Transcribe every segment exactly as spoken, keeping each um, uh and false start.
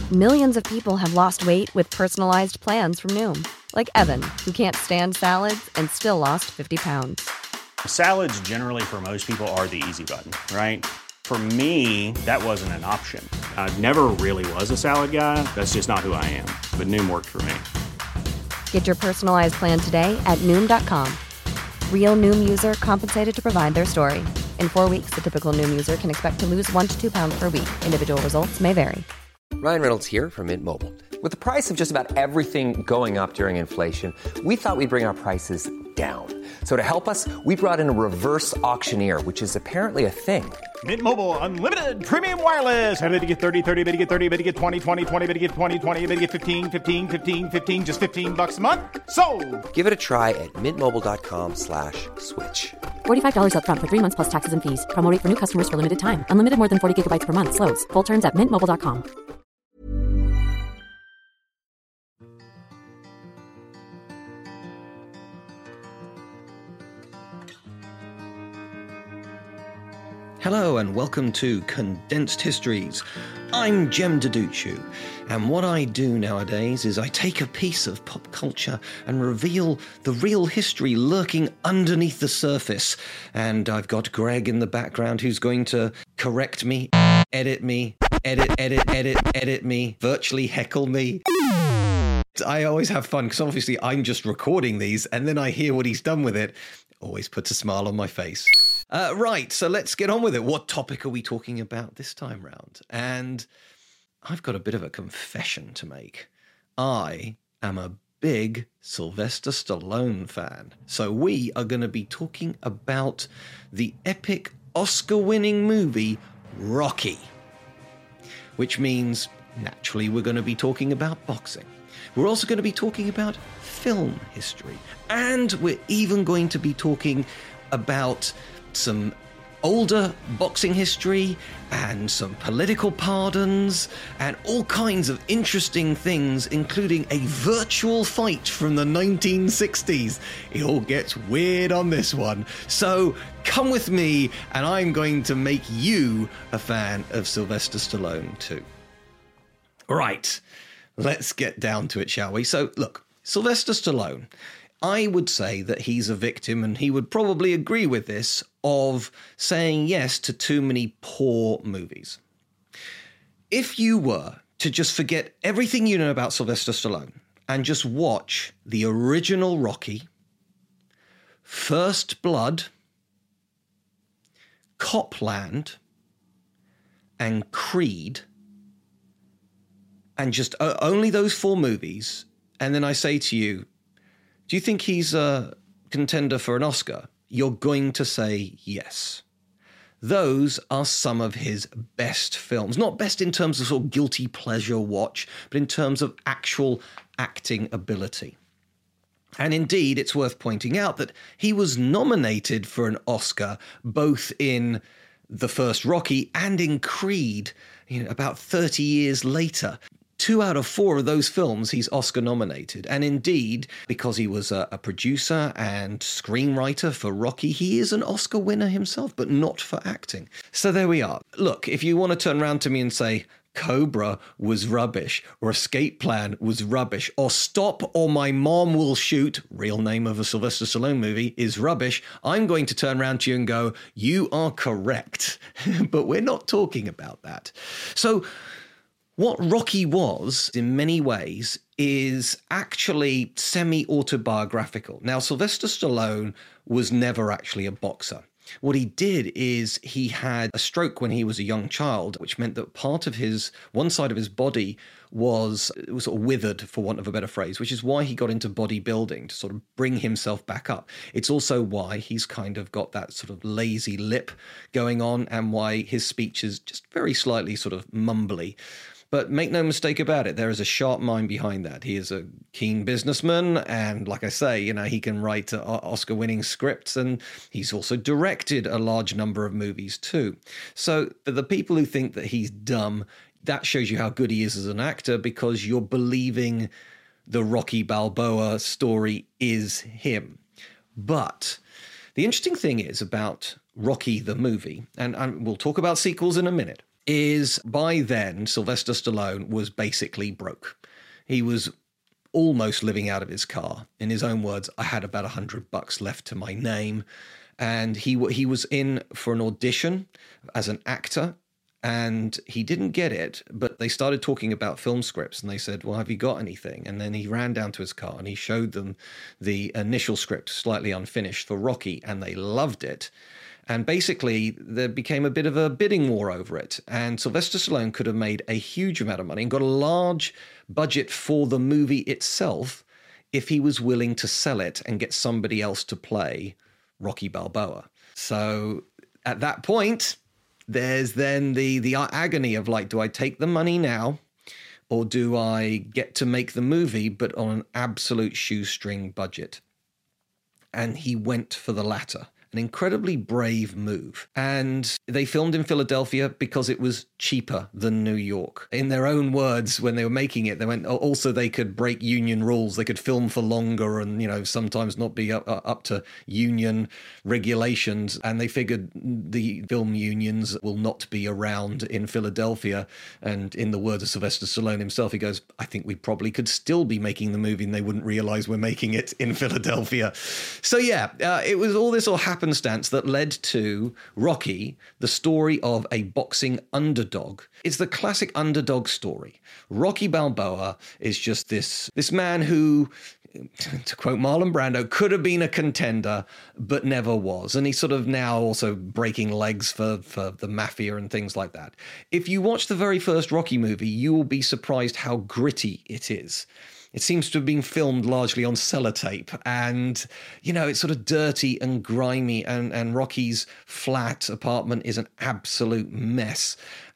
Millions of people have lost weight with personalized plans from Noom. Like Evan, who can't stand salads and still lost fifty pounds. Salads generally for most people are the easy button, right? For me, that wasn't an option. I never really was a salad guy. That's just not who I am. But Noom worked for me. Get your personalized plan today at Noom dot com. Real Noom user compensated to provide their story. In four weeks, the typical Noom user can expect to lose one to two pounds per week. Individual results may vary. Ryan Reynolds here from Mint Mobile. With the price of just about everything going up during inflation, we thought we'd bring our prices down. So to help us, we brought in a reverse auctioneer, which is apparently a thing. Mint Mobile Unlimited Premium Wireless. How to get thirty, thirty, how to get thirty, how to get twenty, twenty, twenty, how to get twenty, twenty, how to get fifteen, fifteen, fifteen, fifteen, just fifteen bucks a month? Sold! Give it a try at mintmobile.com slash switch. forty-five dollars up front for three months plus taxes and fees. Promo rate for new customers for limited time. Unlimited more than forty gigabytes per month. Slows full terms at mint mobile dot com. Hello and welcome to Condensed Histories. I'm Jem Duducu, and what I do nowadays is I take a piece of pop culture and reveal the real history lurking underneath the surface. And I've got Greg in the background who's going to correct me, edit me, edit, edit, edit, edit me, virtually heckle me. I always have fun because obviously I'm just recording these and then I hear what he's done with it. Always puts a smile on my face. Uh, right, so let's get on with it. What topic are we talking about this time round? And I've got a bit of a confession to make. I am a big Sylvester Stallone fan. So we are going to be talking about the epic Oscar-winning movie Rocky, which means naturally we're going to be talking about boxing. We're also going to be talking about film history. And we're even going to be talking about some older boxing history and some political pardons and all kinds of interesting things, including a virtual fight from the nineteen sixties. It all gets weird on this one. So come with me and I'm going to make you a fan of Sylvester Stallone too. Right, let's get down to it, shall we? So look, Sylvester Stallone, I would say that he's a victim, and he would probably agree with this, of saying yes to too many poor movies. If you were to just forget everything you know about Sylvester Stallone and just watch the original Rocky, First Blood, Copland, and Creed, and just uh, only those four movies, and then I say to you, do you think he's a contender for an Oscar? You're going to say yes. Those are some of his best films. Not best in terms of sort of guilty pleasure watch, but in terms of actual acting ability. And indeed, it's worth pointing out that he was nominated for an Oscar both in the first Rocky and in Creed, you know, about thirty years later. Two out of four of those films, he's Oscar nominated. And indeed, because he was a, a producer and screenwriter for Rocky, he is an Oscar winner himself, but not for acting. So there we are. Look, if you want to turn around to me and say, Cobra was rubbish, or Escape Plan was rubbish, or Stop or My Mom Will Shoot, real name of a Sylvester Stallone movie, is rubbish, I'm going to turn around to you and go, you are correct. But we're not talking about that. So what Rocky was, in many ways, is actually semi-autobiographical. Now, Sylvester Stallone was never actually a boxer. What he did is he had a stroke when he was a young child, which meant that part of his, one side of his body was, was sort of withered, for want of a better phrase, which is why he got into bodybuilding, to sort of bring himself back up. It's also why he's kind of got that sort of lazy lip going on, and why his speech is just very slightly sort of mumbly. But make no mistake about it, there is a sharp mind behind that. He is a keen businessman, and like I say, you know, he can write uh, Oscar-winning scripts, and he's also directed a large number of movies too. So for the people who think that he's dumb, that shows you how good he is as an actor, because you're believing the Rocky Balboa story is him. But the interesting thing is about Rocky the movie, and, and we'll talk about sequels in a minute, is by then, Sylvester Stallone was basically broke. He was almost living out of his car. In his own words, I had about a hundred bucks left to my name. And he he was in for an audition as an actor, and he didn't get it, but they started talking about film scripts, and they said, well, have you got anything? And then he ran down to his car and he showed them the initial script, slightly unfinished, for Rocky, and they loved it. And basically, there became a bit of a bidding war over it. And Sylvester Stallone could have made a huge amount of money and got a large budget for the movie itself if he was willing to sell it and get somebody else to play Rocky Balboa. So at that point, there's then the, the agony of like, do I take the money now or do I get to make the movie but on an absolute shoestring budget? And he went for the latter. An incredibly brave move. And they filmed in Philadelphia because it was cheaper than New York. In their own words, when they were making it, they went, also they could break union rules. They could film for longer and, you know, sometimes not be up, up to union regulations. And they figured the film unions will not be around in Philadelphia. And in the words of Sylvester Stallone himself, he goes, I think we probably could still be making the movie and they wouldn't realize we're making it in Philadelphia. So yeah, uh, it was all this all happened happenstance that led to Rocky, the story of a boxing underdog. It's the classic underdog story. Rocky Balboa is just this, this man who, to quote Marlon Brando, could have been a contender, but never was. And he's sort of now also breaking legs for, for the mafia and things like that. If you watch the very first Rocky movie, you will be surprised how gritty it is. It seems to have been filmed largely on sellotape, and, you know, it's sort of dirty and grimy, and, and Rocky's flat apartment is an absolute mess.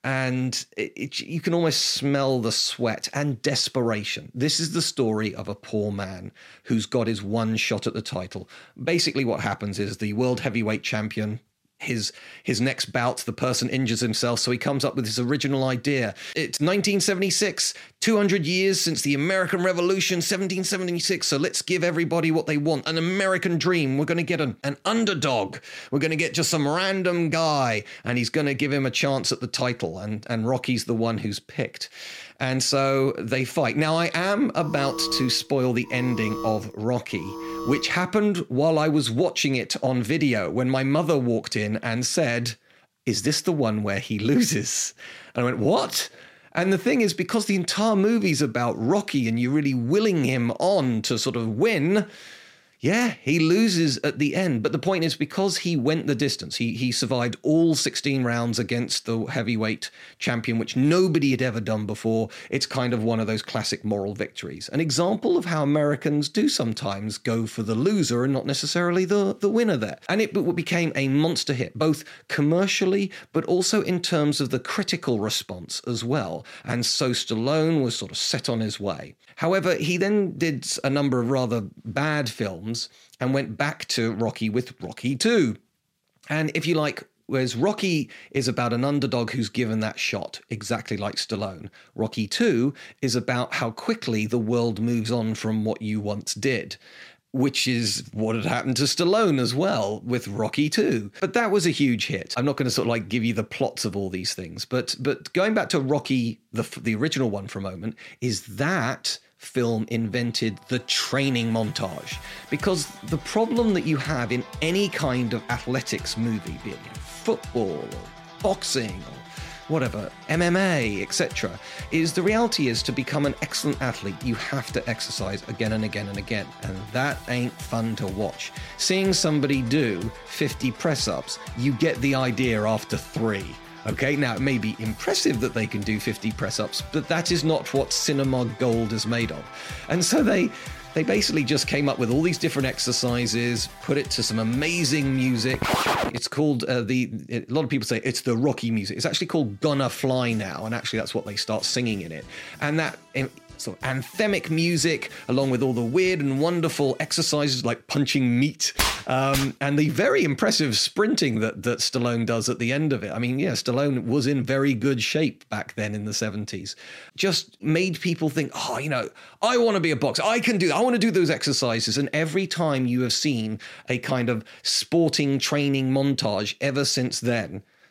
And it, it, you can almost smell the sweat and desperation. This is the story of a poor man who's got his one shot at the title. Basically what happens is the world heavyweight champion, His his next bout, the person injures himself, so he comes up with this original idea. It's nineteen seventy-six, two hundred years since the American Revolution, seventeen seventy-six, so let's give everybody what they want, an American dream. We're going to get an, an underdog. We're going to get just some random guy, and he's going to give him a chance at the title, and, and Rocky's the one who's picked. And so they fight. Now, I am about to spoil the ending of Rocky, which happened while I was watching it on video when my mother walked in and said, is this the one where he loses? And I went, what? And the thing is, because the entire movie's about Rocky and you're really willing him on to sort of win, yeah, he loses at the end. But the point is, because he went the distance, he he survived all sixteen rounds against the heavyweight champion, which nobody had ever done before. It's kind of one of those classic moral victories. An example of how Americans do sometimes go for the loser and not necessarily the, the winner there. And it became a monster hit, both commercially, but also in terms of the critical response as well. And so Stallone was sort of set on his way. However, he then did a number of rather bad films and went back to Rocky with Rocky two. And if you like, whereas Rocky is about an underdog who's given that shot, exactly like Stallone, Rocky two is about how quickly the world moves on from what you once did, which is what had happened to Stallone as well with Rocky two. But that was a huge hit. I'm not going to sort of like give you the plots of all these things, but but going back to Rocky, the the original one for a moment, is that film invented the training montage. Because the problem that you have in any kind of athletics movie, be it football or boxing or whatever, M M A, et cetera, is the reality is to become an excellent athlete, you have to exercise again and again and again. And that ain't fun to watch. Seeing somebody do fifty press-ups, you get the idea after three. Okay, now it may be impressive that they can do fifty press-ups, but that is not what cinema gold is made of. And so they they basically just came up with all these different exercises, put it to some amazing music. It's called, uh, the, a lot of people say it's the Rocky music. It's actually called Gonna Fly now, and actually that's what they start singing in it. And that sort of anthemic music, along with all the weird and wonderful exercises like punching meat, um, and the very impressive sprinting that, that Stallone does at the end of it. I mean, yeah, Stallone was in very good shape back then in the seventies. Just made people think, oh, you know, I want to be a boxer. I can do I want to do those exercises. And every time you have seen a kind of sporting training montage ever since then,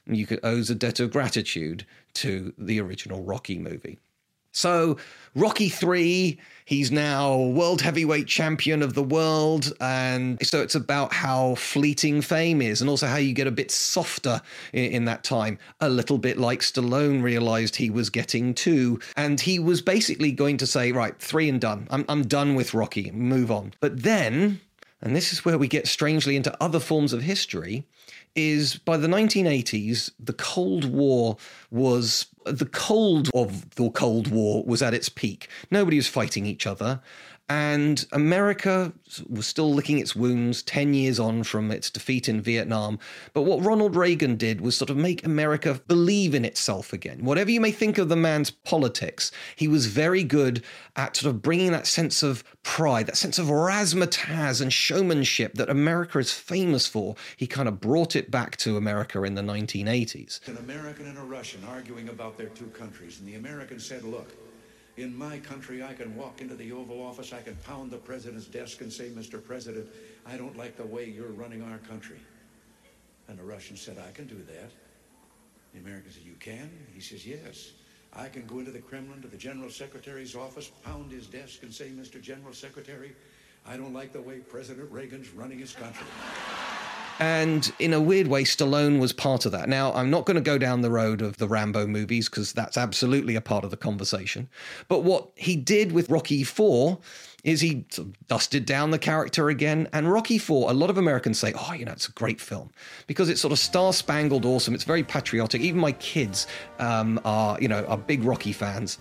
you could owes a debt of gratitude to the original Rocky movie. So Rocky three, he's now world heavyweight champion of the world. And so it's about how fleeting fame is and also how you get a bit softer in, in that time, a little bit like Stallone realized he was getting too. And he was basically going to say, right, three and done. I'm, I'm done with Rocky, move on. But then, and this is where we get strangely into other forms of history, is by the nineteen eighties, the Cold War was, the cold of the Cold War was at its peak. Nobody was fighting each other. And America was still licking its wounds ten years on from its defeat in Vietnam. But what Ronald Reagan did was sort of make America believe in itself again. Whatever you may think of the man's politics, he was very good at sort of bringing that sense of pride, that sense of razzmatazz and showmanship that America is famous for. He kind of brought it back to America in the nineteen eighties. An American and a Russian arguing about their two countries. And the American said, look, in my country, I can walk into the Oval Office, I can pound the president's desk and say, Mister President, I don't like the way you're running our country. And the Russian said, I can do that. The American said, you can? He says, yes. I can go into the Kremlin, to the General Secretary's office, pound his desk and say, Mister General Secretary, I don't like the way President Reagan's running his country. And in a weird way, Stallone was part of that. Now, I'm not going to go down the road of the Rambo movies because that's absolutely a part of the conversation. But what he did with Rocky four is he sort of dusted down the character again. And Rocky four, a lot of Americans say, oh, you know, it's a great film because it's sort of star-spangled awesome. It's very patriotic. Even my kids um, are, you know, are big Rocky fans.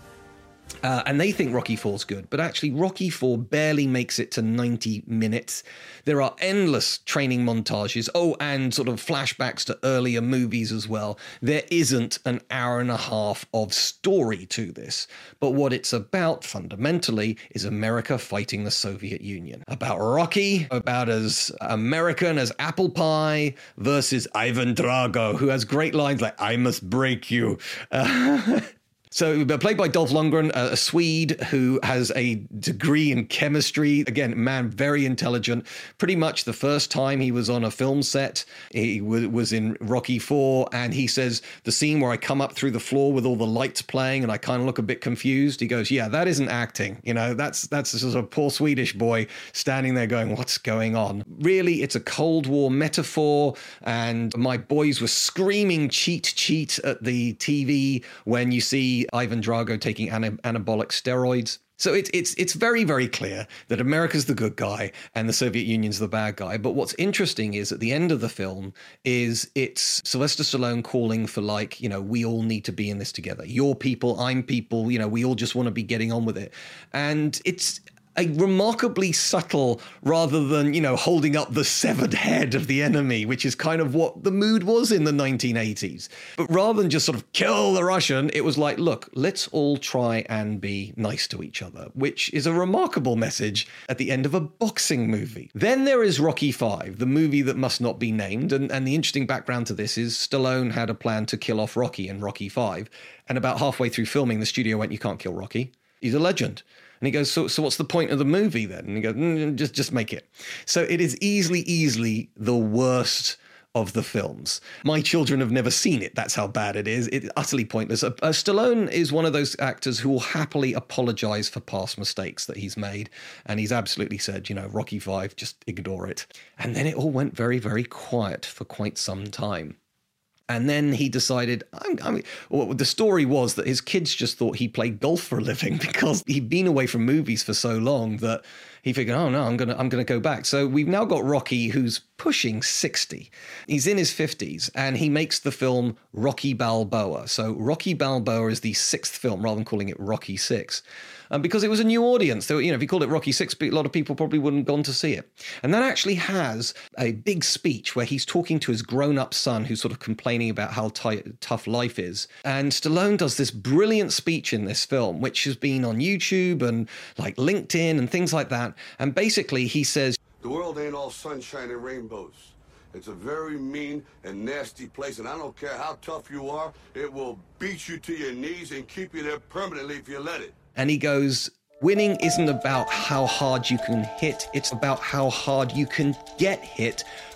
Uh, and they think Rocky four's good, but actually Rocky four barely makes it to ninety minutes. There are endless training montages. Oh, and sort of flashbacks to earlier movies as well. There isn't an hour and a half of story to this. But what it's about fundamentally is America fighting the Soviet Union. About Rocky, about as American as apple pie versus Ivan Drago, who has great lines like, I must break you. Uh, So played by Dolph Lundgren, a Swede who has a degree in chemistry. Again, man, very intelligent. Pretty much the first time he was on a film set, he w- was in Rocky four, and he says, the scene where I come up through the floor with all the lights playing and I kind of look a bit confused, he goes, yeah, that isn't acting. You know, that's that's just a poor Swedish boy standing there going, what's going on? Really, it's a Cold War metaphor, and my boys were screaming cheat, cheat at the T V when you see Ivan Drago taking ana- anabolic steroids. So it's it's it's very, very clear that America's the good guy and the Soviet Union's the bad guy. But what's interesting is at the end of the film is it's Sylvester Stallone calling for, like, you know, we all need to be in this together. You're people, I'm people, you know, we all just want to be getting on with it. And it's a remarkably subtle, rather than, you know, holding up the severed head of the enemy, which is kind of what the mood was in the nineteen eighties. But rather than just sort of kill the Russian, it was like, look, let's all try and be nice to each other, which is a remarkable message at the end of a boxing movie. Then there is Rocky five, the movie that must not be named. And, and the interesting background to this is Stallone had a plan to kill off Rocky in Rocky five. And about halfway through filming, the studio went, you can't kill Rocky. He's a legend. And he goes, so so what's the point of the movie then? And he goes, mm, just, just make it. So it is easily, easily the worst of the films. My children have never seen it. That's how bad it is. It's utterly pointless. Uh, uh, Stallone is one of those actors who will happily apologize for past mistakes that he's made. And he's absolutely said, you know, Rocky five, just ignore it. And then it all went very, very quiet for quite some time. And then he decided, I'm, I'm, well, the story was that his kids just thought he played golf for a living because he'd been away from movies for so long that he figured, oh no, I'm gonna I'm gonna go back. So we've now got Rocky, who's pushing sixty. He's in his fifties, and he makes the film Rocky Balboa. So Rocky Balboa is the sixth film, rather than calling it Rocky six. Um, because it was a new audience. So, you know, if you called it Rocky six, a lot of people probably wouldn't have gone to see it. And that actually has a big speech where he's talking to his grown-up son who's sort of complaining about how t- tough life is. And Stallone does this brilliant speech in this film, which has been on YouTube and like LinkedIn and things like that. And basically he says, the world ain't all sunshine and rainbows. It's a very mean and nasty place, and I don't care how tough you are, it will beat you to your knees and keep you there permanently if you let it. And he goes, winning isn't about how hard you can hit. It's about how hard you can get hit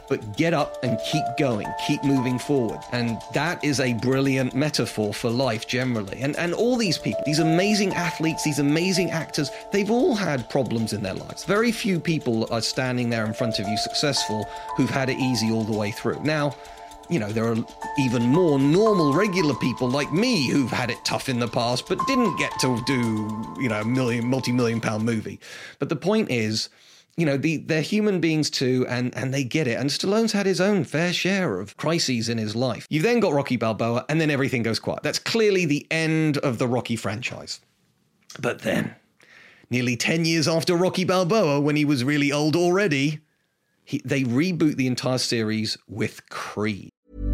but get up and keep going, keep moving forward. And that is a brilliant metaphor for life generally. And, and all these people, these amazing athletes, these amazing actors, they've all had problems in their lives. Very few people are standing there in front of you successful who've had it easy all the way through. Now, you know, there are even more normal, regular people like me who've had it tough in the past, but didn't get to do, you know, a million, multi-million pound movie. But the point is, you know, the, they're human beings too, and, and they get it. And Stallone's had his own fair share of crises in his life. You've then got Rocky Balboa, and then everything goes quiet. That's clearly the end of the Rocky franchise. But then, nearly ten years after Rocky Balboa, when he was really old already, he, they reboot the entire series with Creed.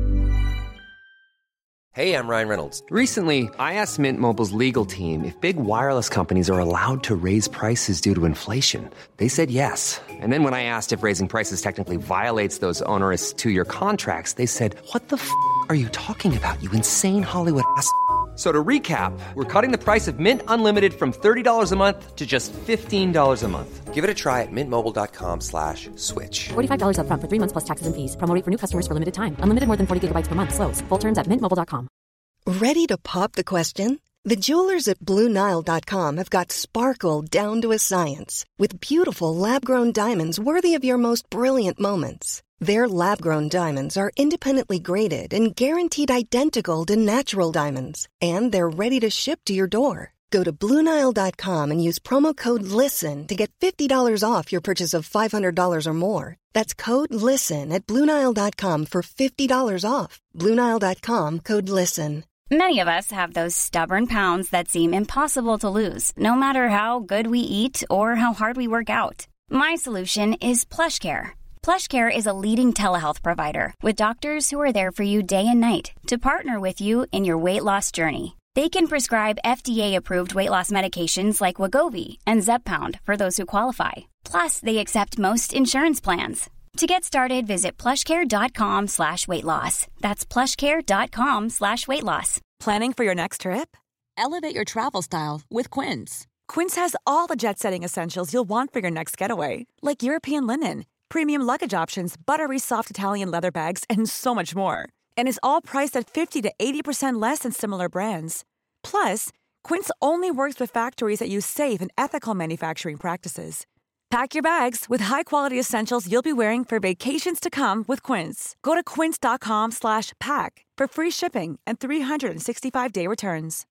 Hey, I'm Ryan Reynolds. Recently, I asked Mint Mobile's legal team if big wireless companies are allowed to raise prices due to inflation. They said yes. And then when I asked if raising prices technically violates those onerous two-year contracts, they said, what the f*** are you talking about, you insane Hollywood ass f- So to recap, we're cutting the price of Mint Unlimited from thirty dollars a month to just fifteen dollars a month. Give it a try at mintmobile.com slash switch. forty-five dollars up front for three months plus taxes and fees. Promo rate for new customers for limited time. Unlimited more than forty gigabytes per month. Slows full terms at mint mobile dot com. Ready to pop the question? The jewelers at Blue Nile dot com have got sparkle down to a science with beautiful lab-grown diamonds worthy of your most brilliant moments. Their lab-grown diamonds are independently graded and guaranteed identical to natural diamonds, and they're ready to ship to your door. Go to Blue Nile dot com and use promo code LISTEN to get fifty dollars off your purchase of five hundred dollars or more. That's code LISTEN at Blue Nile dot com for fifty dollars off. Blue Nile dot com, code LISTEN. Many of us have those stubborn pounds that seem impossible to lose, no matter how good we eat or how hard we work out. My solution is PlushCare. PlushCare is a leading telehealth provider with doctors who are there for you day and night to partner with you in your weight loss journey. They can prescribe F D A-approved weight loss medications like Wegovy and Zepbound for those who qualify. Plus, they accept most insurance plans. To get started, visit plushcare.com slash weight loss. That's plushcare.com slash weight loss. Planning for your next trip? Elevate your travel style with Quince. Quince has all the jet-setting essentials you'll want for your next getaway, like European linen, premium luggage options, buttery soft Italian leather bags, and so much more. And is all priced at fifty to eighty percent less than similar brands. Plus, Quince only works with factories that use safe and ethical manufacturing practices. Pack your bags with high-quality essentials you'll be wearing for vacations to come with Quince. Go to quince.com slash pack for free shipping and three sixty-five day returns.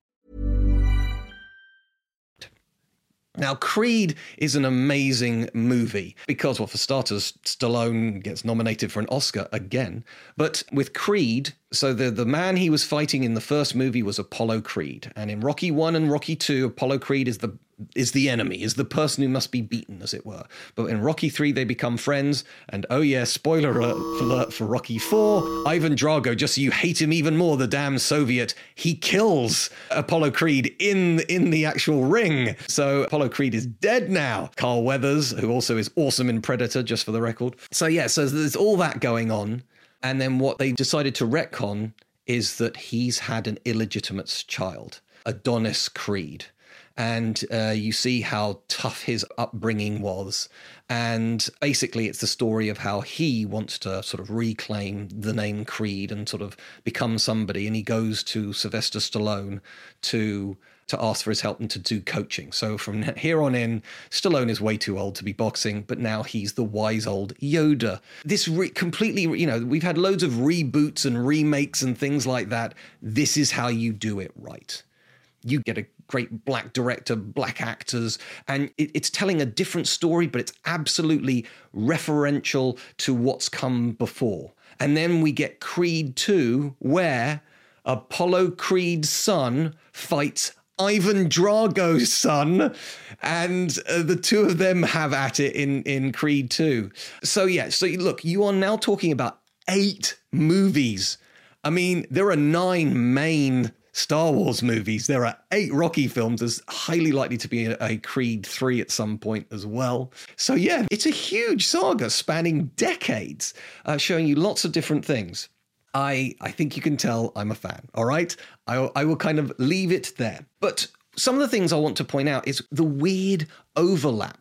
Now, Creed is an amazing movie because, well, for starters, Stallone gets nominated for an Oscar again. But with Creed, so the, the man he was fighting in the first movie was Apollo Creed. And in Rocky one and Rocky two, Apollo Creed is the is the enemy, is the person who must be beaten, as it were. But in Rocky three, they become friends. And oh yeah, spoiler alert for Rocky four, Ivan Drago, just so you hate him even more, the damn Soviet, he kills Apollo Creed in, in the actual ring. So Apollo Creed is dead now. Carl Weathers, who also is awesome in Predator, just for the record. So yeah, so there's all that going on. And then what they decided to retcon is that he's had an illegitimate child, Adonis Creed. And uh, you see how tough his upbringing was. And basically it's the story of how he wants to sort of reclaim the name Creed and sort of become somebody. And he goes to Sylvester Stallone to to ask for his help and to do coaching. So from here on in, Stallone is way too old to be boxing, but now he's the wise old Yoda. This re- completely, you know, we've had loads of reboots and remakes and things like that. This is how you do it right. You get a great black director, black actors, and it, it's telling a different story, but it's absolutely referential to what's come before. And then we get Creed two, where Apollo Creed's son fights Ivan Drago's son, and uh, the two of them have at it in, in Creed two. So yeah, so look, you are now talking about eight movies. I mean, there are nine main Star Wars movies. There are eight Rocky films. There's highly likely to be a, a Creed three at some point as well. So yeah, it's a huge saga spanning decades, uh, showing you lots of different things. I, I think you can tell I'm a fan, all right? I, I will kind of leave it there. But some of the things I want to point out is the weird overlap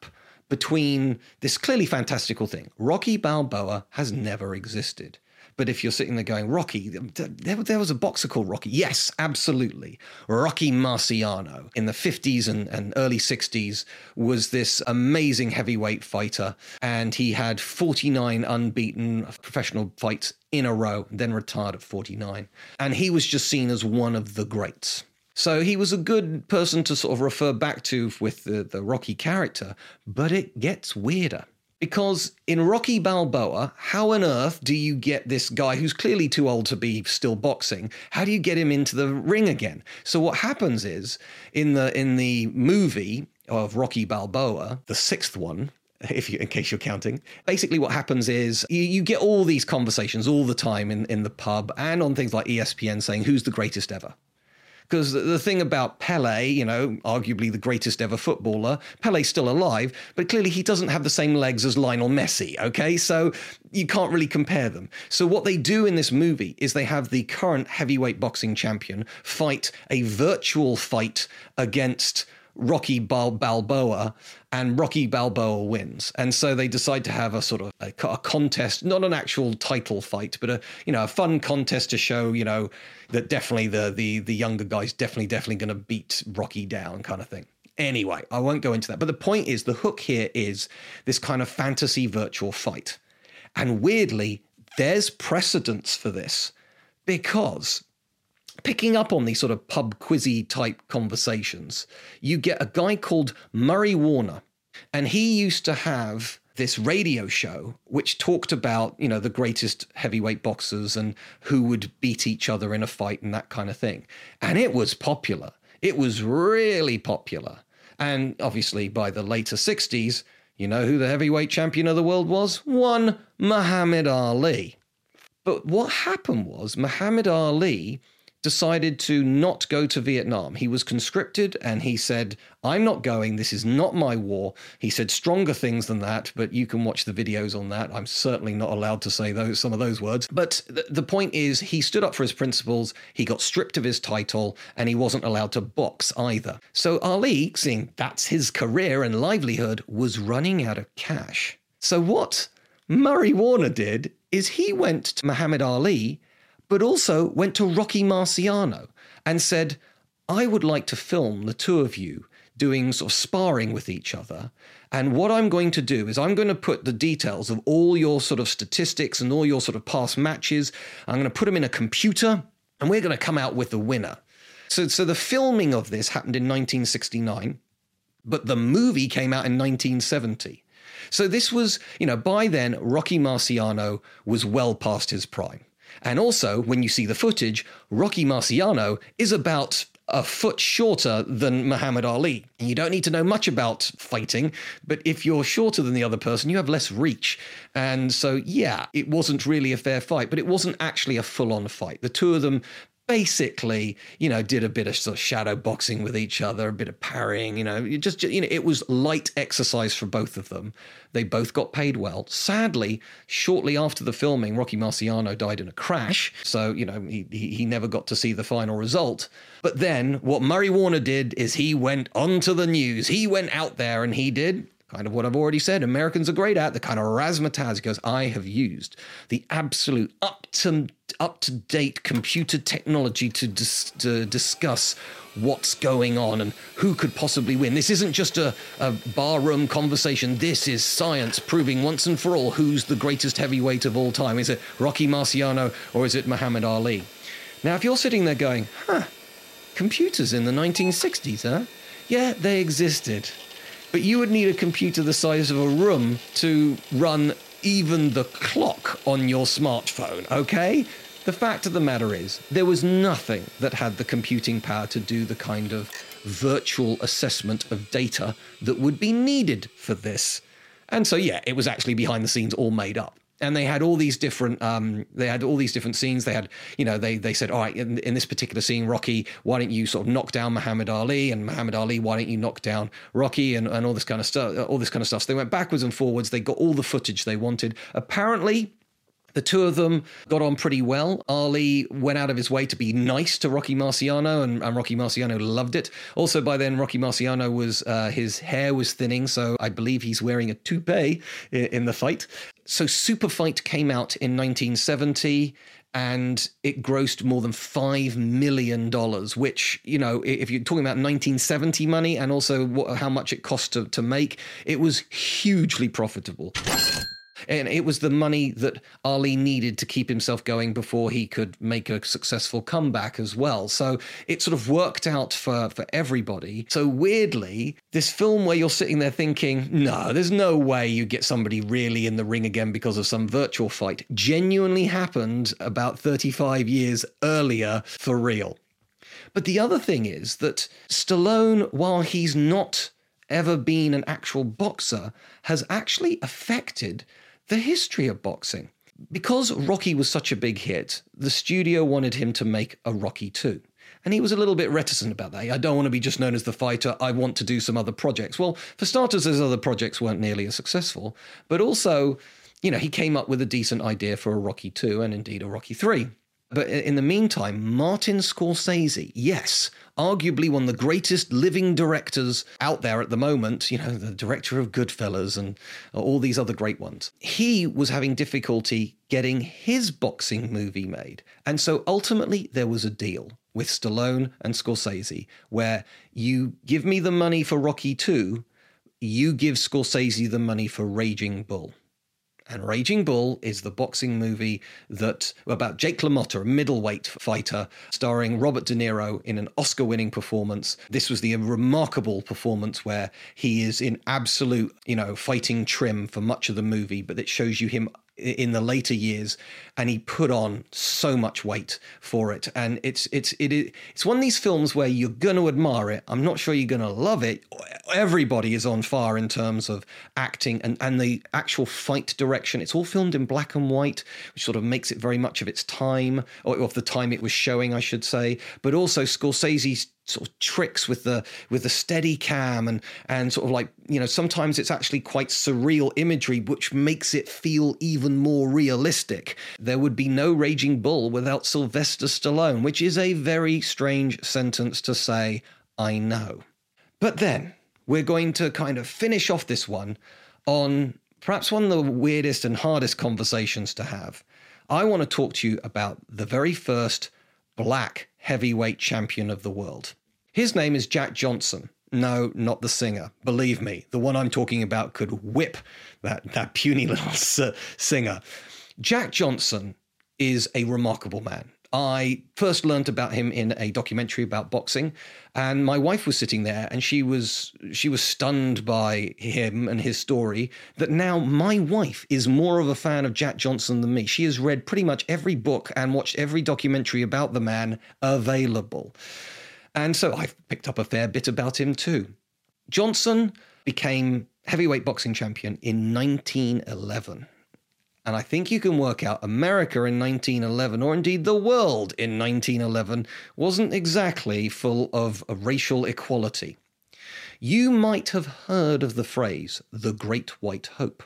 between this clearly fantastical thing. Rocky Balboa has never existed. But if you're sitting there going, Rocky, there, there was a boxer called Rocky. Yes, absolutely. Rocky Marciano in the fifties and, and early sixties was this amazing heavyweight fighter. And he had forty-nine unbeaten professional fights in a row, then retired at forty-nine. And he was just seen as one of the greats. So he was a good person to sort of refer back to with the, the Rocky character. But it gets weirder. Because in Rocky Balboa, how on earth do you get this guy who's clearly too old to be still boxing? How do you get him into the ring again? So what happens is, in the in the movie of Rocky Balboa, the sixth one, if you, in case you're counting, basically what happens is you, you get all these conversations all the time in, in the pub and on things like E S P N saying, who's the greatest ever? Because the thing about Pele, you know, arguably the greatest ever footballer, Pele's still alive, but clearly he doesn't have the same legs as Lionel Messi, okay? So you can't really compare them. So what they do in this movie is they have the current heavyweight boxing champion fight a virtual fight against Rocky Bal- Balboa, and Rocky Balboa wins. And so they decide to have a sort of a, a contest, not an actual title fight, but a, you know, a fun contest to show, you know, that definitely the the the younger guy's definitely, definitely going to beat Rocky down kind of thing. Anyway, I won't go into that. But the point is, the hook here is this kind of fantasy virtual fight. And weirdly, there's precedence for this because picking up on these sort of pub quizzy type conversations, you get a guy called Murray Warner, and he used to have this radio show which talked about, you know, the greatest heavyweight boxers and who would beat each other in a fight and that kind of thing. And it was popular. It was really popular. And obviously by the later sixties, you know who the heavyweight champion of the world was? One Muhammad Ali. But what happened was Muhammad Ali decided to not go to Vietnam. He was conscripted and he said, I'm not going. This is not my war. He said stronger things than that, but you can watch the videos on that. I'm certainly not allowed to say those some of those words. But th- the point is, he stood up for his principles. He got stripped of his title and he wasn't allowed to box either. So Ali, seeing that's his career and livelihood, was running out of cash. So what Murray Warner did is he went to Muhammad Ali, but also went to Rocky Marciano and said, I would like to film the two of you doing sort of sparring with each other. And what I'm going to do is I'm going to put the details of all your sort of statistics and all your sort of past matches. I'm going to put them in a computer and we're going to come out with the winner. So, so the filming of this happened in nineteen sixty-nine, but the movie came out in nineteen seventy. So this was, you know, by then, Rocky Marciano was well past his prime. And also, when you see the footage, Rocky Marciano is about a foot shorter than Muhammad Ali. And you don't need to know much about fighting, but if you're shorter than the other person, you have less reach. And so, yeah, it wasn't really a fair fight, but it wasn't actually a full-on fight. The two of them basically, you know, did a bit of sort of shadow boxing with each other, a bit of parrying, you know, it just, you know, it was light exercise for both of them. They both got paid well. Sadly, shortly after the filming, Rocky Marciano died in a crash. So, you know, he, he, he never got to see the final result. But then what Murray Warner did is he went onto the news. He went out there and he did kind of what I've already said Americans are great at, the kind of razzmatazz. He goes, I have used the absolute up to up-to-date computer technology to, dis- to discuss what's going on and who could possibly win. This isn't just a, a barroom conversation. This is science proving once and for all who's the greatest heavyweight of all time. Is it Rocky Marciano or is it Muhammad Ali? Now, if you're sitting there going, huh, computers in the nineteen sixties, huh? Yeah, they existed. But you would need a computer the size of a room to run even the clock on your smartphone, okay? The fact of the matter is, there was nothing that had the computing power to do the kind of virtual assessment of data that would be needed for this. And so, yeah, it was actually behind the scenes all made up. And they had all these different, um, they had all these different scenes. They had, you know, they they said, all right, in, in this particular scene, Rocky, why don't you sort of knock down Muhammad Ali, and Muhammad Ali, why don't you knock down Rocky, and, and all this kind of stuff, all this kind of stuff. So they went backwards and forwards. They got all the footage they wanted. Apparently, The two of them got on pretty well. Ali went out of his way to be nice to Rocky Marciano, and, and Rocky Marciano loved it. Also, by then, Rocky Marciano was, uh, his hair was thinning, so I believe he's wearing a toupee in, in the fight. So Super Fight came out in nineteen seventy, and it grossed more than five million dollars, which, you know, if you're talking about nineteen seventy money and also what, how much it cost to, to make, it was hugely profitable. And it was the money that Ali needed to keep himself going before he could make a successful comeback as well. So it sort of worked out for, for everybody. So weirdly, this film where you're sitting there thinking, no, there's no way you get somebody really in the ring again because of some virtual fight, genuinely happened about thirty-five years earlier for real. But the other thing is that Stallone, while he's not ever been an actual boxer, has actually affected the history of boxing. Because Rocky was such a big hit, the studio wanted him to make a Rocky two. And he was a little bit reticent about that. I don't want to be just known as the fighter. I want to do some other projects. Well, for starters, those other projects weren't nearly as successful. But also, you know, he came up with a decent idea for a Rocky two and indeed a Rocky three. But in the meantime, Martin Scorsese, yes, arguably one of the greatest living directors out there at the moment, you know, the director of Goodfellas and all these other great ones, he was having difficulty getting his boxing movie made. And so ultimately there was a deal with Stallone and Scorsese where you give me the money for Rocky two, you give Scorsese the money for Raging Bull. And Raging Bull is the boxing movie that about Jake LaMotta, a middleweight fighter, starring Robert De Niro in an Oscar-winning performance. This was the remarkable performance where he is in absolute, you know, fighting trim for much of the movie, but it shows you him in the later years, and he put on so much weight for it. And it's it's it it's one of these films where you're going to admire it. I'm not sure you're going to love it. Everybody is on fire in terms of acting and, and the actual fight direction. It's all filmed in black and white, which sort of makes it very much of its time, or of the time it was showing, I should say. But also Scorsese's sort of tricks with the with the steady cam and and sort of like, you know, sometimes it's actually quite surreal imagery, which makes it feel even more realistic. There would be no Raging Bull without Sylvester Stallone, which is a very strange sentence to say, I know. But then we're going to kind of finish off this one on perhaps one of the weirdest and hardest conversations to have. I want to talk to you about the very first black heavyweight champion of the world. His name is Jack Johnson. No, not the singer. Believe me, the one I'm talking about could whip that, that puny little s- singer. Jack Johnson is a remarkable man. I first learned about him in a documentary about boxing, and my wife was sitting there, and she was she was stunned by him and his story, that now my wife is more of a fan of Jack Johnson than me. She has read pretty much every book and watched every documentary about the man available. And so I've picked up a fair bit about him too. Johnson became heavyweight boxing champion in nineteen eleven. And I think you can work out America in nineteen eleven, or indeed the world in nineteen eleven, wasn't exactly full of racial equality. You might have heard of the phrase, the Great White Hope.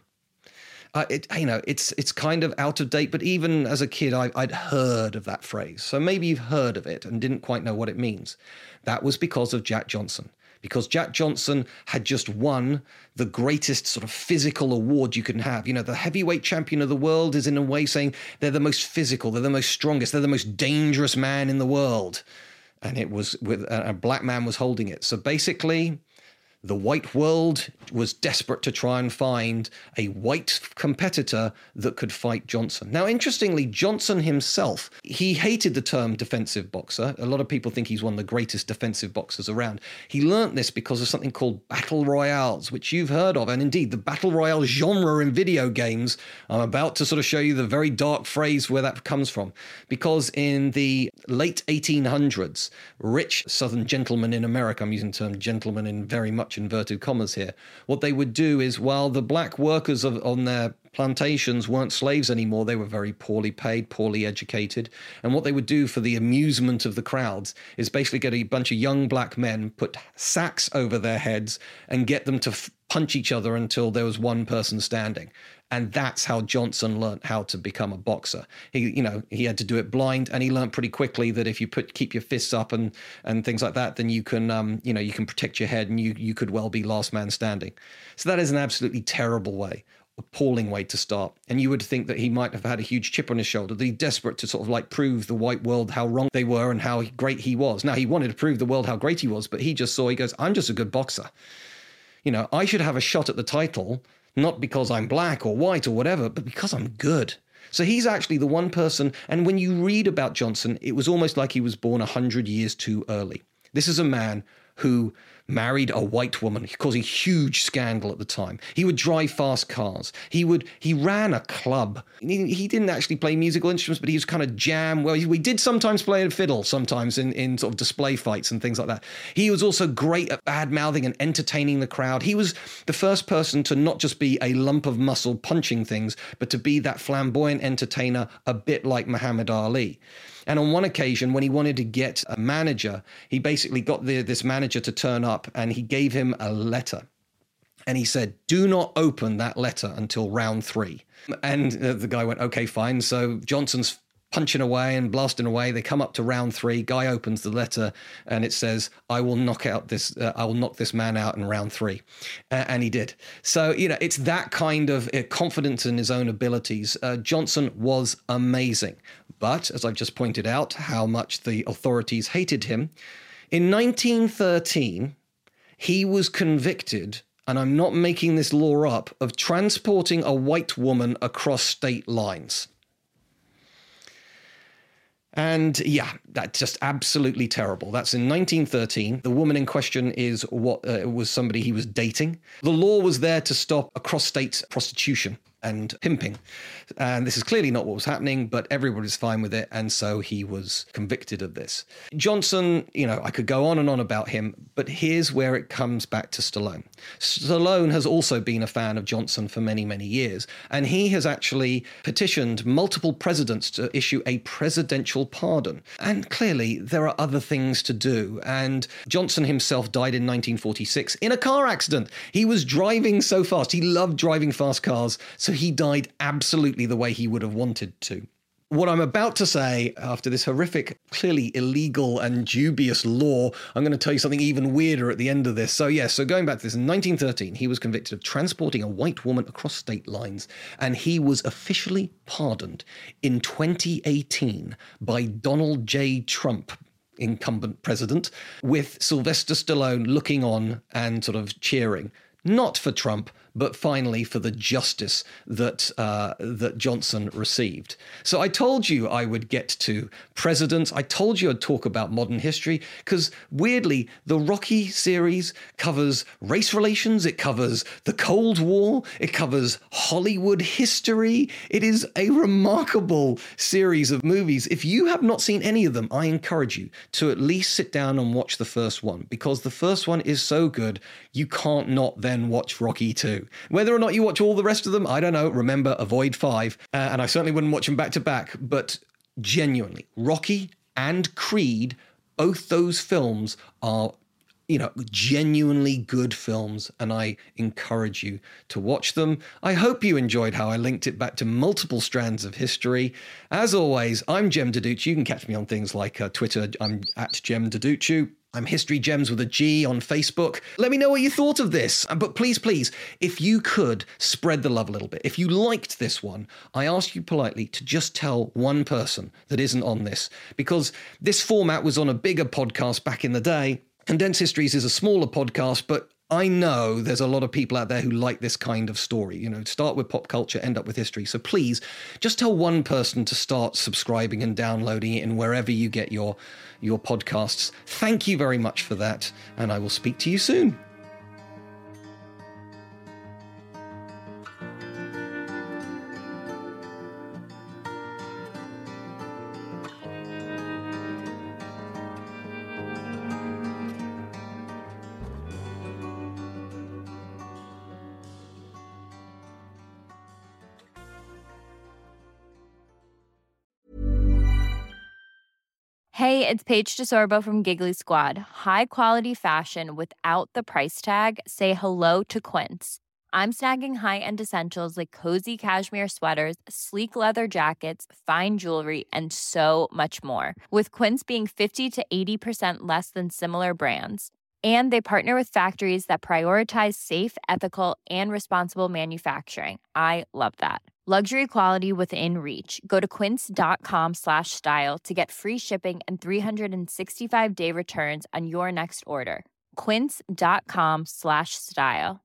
Uh, it, you know, it's it's kind of out of date, but even as a kid, I, I'd heard of that phrase. So maybe you've heard of it and didn't quite know what it means. That was because of Jack Johnson. Because Jack Johnson had just won the greatest sort of physical award you can have. You know, the heavyweight champion of the world is in a way saying they're the most physical, they're the most strongest, they're the most dangerous man in the world. And it was with a black man was holding it. So basically, the white world was desperate to try and find a white competitor that could fight Johnson. Now, interestingly, Johnson himself, he hated the term defensive boxer. A lot of people think he's one of the greatest defensive boxers around. He learnt this because of something called battle royales, which you've heard of. And indeed, the battle royale genre in video games, I'm about to sort of show you the very dark phrase where that comes from. Because in the late eighteen hundreds, rich Southern gentlemen in America, I'm using the term gentleman in very much inverted commas here, what they would do is, while the black workers of, on their plantations weren't slaves anymore, they were very poorly paid, poorly educated, and what they would do for the amusement of the crowds is basically get a bunch of young black men, put sacks over their heads, and get them to f- punch each other until there was one person standing. And that's how Johnson learned how to become a boxer. He, you know, he had to do it blind, and he learned pretty quickly that if you put keep your fists up and and things like that, then you can, um, you know, you can protect your head, and you you could well be last man standing. So that is an absolutely terrible way, appalling way to start. And you would think that he might have had a huge chip on his shoulder, that he's desperate to sort of like prove the white world how wrong they were and how great he was. Now, he wanted to prove the world how great he was, but he just saw, he goes, I'm just a good boxer. You know, I should have a shot at the title, not because I'm black or white or whatever, but because I'm good. So he's actually the one person, and when you read about Johnson, it was almost like he was born one hundred years too early. This is a man who married a white woman, causing a huge scandal at the time. He would drive fast cars. He would he ran a club. He, he didn't actually play musical instruments, but he was kind of jam. Well, he, we did sometimes play a fiddle, sometimes in, in sort of display fights and things like that. He was also great at bad-mouthing and entertaining the crowd. He was the first person to not just be a lump of muscle punching things, but to be that flamboyant entertainer, a bit like Muhammad Ali. And on one occasion, when he wanted to get a manager, he basically got the, this manager to turn up, and he gave him a letter. And he said, do not open that letter until round three. And the guy went, okay, fine. So Johnson's punching away and blasting away. They come up to round three. Guy opens the letter, and it says, I will knock out this, uh, I will knock this man out in round three. Uh, and he did. So, you know, it's that kind of uh, confidence in his own abilities. Uh, Johnson was amazing. But, as I've just pointed out, how much the authorities hated him. In nineteen thirteen, he was convicted, and I'm not making this law up, of transporting a white woman across state lines. And yeah, that's just absolutely terrible. That's in nineteen thirteen. The woman in question is what uh, was somebody he was dating. The law was there to stop across-state prostitution and pimping. And this is clearly not what was happening, but everybody's fine with it. And so he was convicted of this. Johnson, you know, I could go on and on about him, but here's where it comes back to Stallone. Stallone has also been a fan of Johnson for many, many years. And he has actually petitioned multiple presidents to issue a presidential pardon. And clearly there are other things to do. And Johnson himself died in nineteen forty-six in a car accident. He was driving so fast. He loved driving fast cars. So he died absolutely the way he would have wanted to. What I'm about to say, after this horrific, clearly illegal and dubious law, I'm going to tell you something even weirder at the end of this. So yes, so going back to this, in nineteen thirteen, he was convicted of transporting a white woman across state lines, and he was officially pardoned in twenty eighteen by Donald J. Trump, incumbent president, with Sylvester Stallone looking on and sort of cheering. Not for Trump, but finally for the justice that uh, that Johnson received. So I told you I would get to presidents. I told you I'd talk about modern history, because weirdly, the Rocky series covers race relations. It covers the Cold War. It covers Hollywood history. It is a remarkable series of movies. If you have not seen any of them, I encourage you to at least sit down and watch the first one, because the first one is so good, you can't not then watch Rocky two. Whether or not you watch all the rest of them, I don't know. Remember, avoid five. Uh, and I certainly wouldn't watch them back to back. But genuinely, Rocky and Creed, both those films are, you know, genuinely good films. And I encourage you to watch them. I hope you enjoyed how I linked it back to multiple strands of history. As always, I'm Jem Duducu. You can catch me on things like uh, Twitter. I'm at Jem Duducu. I'm History Gems with a G on Facebook. Let me know what you thought of this. But please, please, if you could spread the love a little bit. If you liked this one, I ask you politely to just tell one person that isn't on this, because this format was on a bigger podcast back in the day. Condensed Histories is a smaller podcast, but I know there's a lot of people out there who like this kind of story. You know, start with pop culture, end up with history. So please, just tell one person to start subscribing and downloading it in wherever you get your, your podcasts. Thank you very much for that, and I will speak to you soon. Hey, it's Paige DeSorbo from Giggly Squad. High quality fashion without the price tag. Say hello to Quince. I'm snagging high-end essentials like cozy cashmere sweaters, sleek leather jackets, fine jewelry, and so much more. With Quince being fifty to eighty percent less than similar brands. And they partner with factories that prioritize safe, ethical, and responsible manufacturing. I love that. Luxury quality within reach. Go to quince.com slash style to get free shipping and three sixty-five day returns on your next order. Quince.com slash style.